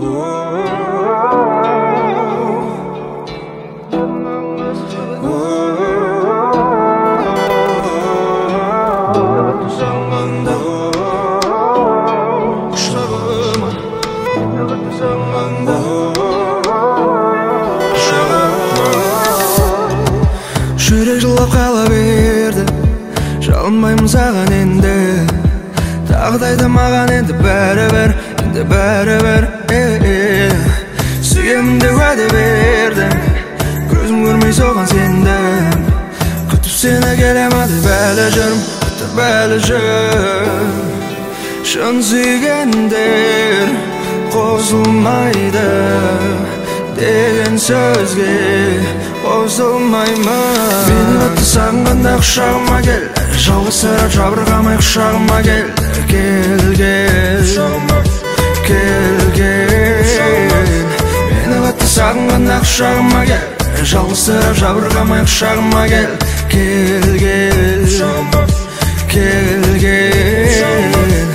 Жүрек жылап қала берді, жалынбаймын саған енді. Тағдайды маған енді бәрібір, енді бәрібір. Сүйемін деп уәде бердің, көзім көрмей соған сендім. Күтіп сені келем деп әлі жүрмін, күтіп әлі жүрмін. Шын сүйгендер қосылмайды деген сөзге қосылмаймын. Мені қатты сағынғанда құшағыма кел, жалғызсырап жабырқамай құшағыма кел. Кел, кел, кел, кел. Мені қатты сағынғанда құшағыма кел, жалғызсырап жабырқамай құшағыма кел. Кел, кел, кел, кел.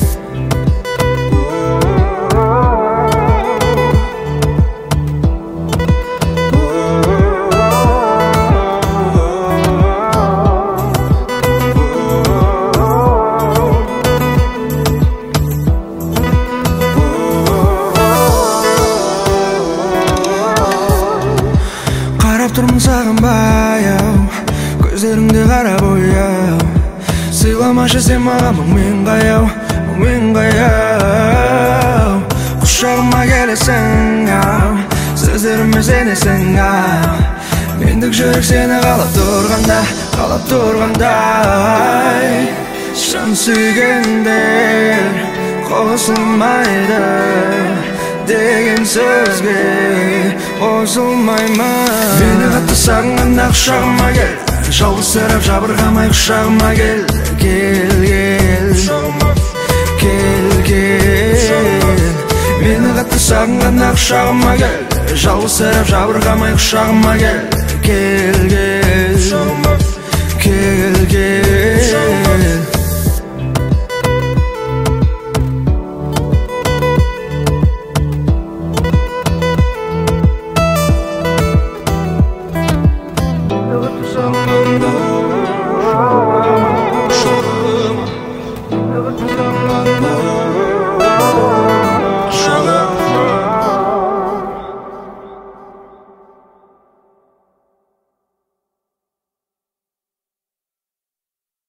Қарап тұрмын саған баяу, көздеріңде қара бояу. Сыйламашы сен маған мұңмен қаяу, мұңмен қаяу. Құшағыма келесің ау, сөздеріме сенесің ау. Мендік жүрек сені қалап тұрғанда, қалап тұрғандай. Шын сүйгендер қосылмайды деген сөзге қосылмаймын. Мені қатты сағынғанда құшағыма кел, жалғызсырап жабырқамай құшағыма кел. Кел, кел, кел, кел. Мені қатты сағынғанда құшағыма кел, жалғызсырап жабырқамай құшағыма кел. Кел, кел.